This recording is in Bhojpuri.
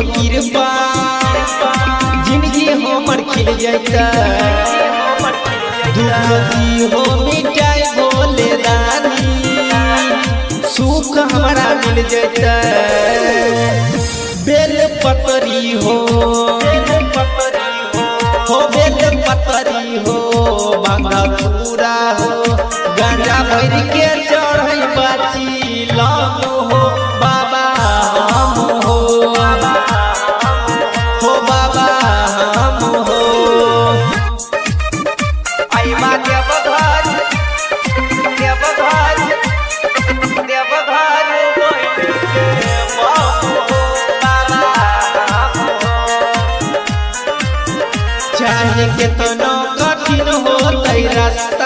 कृपा जिंदगी हमर खिल जाता दुखी हो मिटाई बोले दानी सुख हमारा मिल जाता बेल पतरी हो बेल पतरी हो बांगा पूरा हो गांजा भर के चढ़ई बाची लाम हो बाबा हम हो बाबा हम हो आईबा देवघर चाहे कितना कठिन हो रास्ता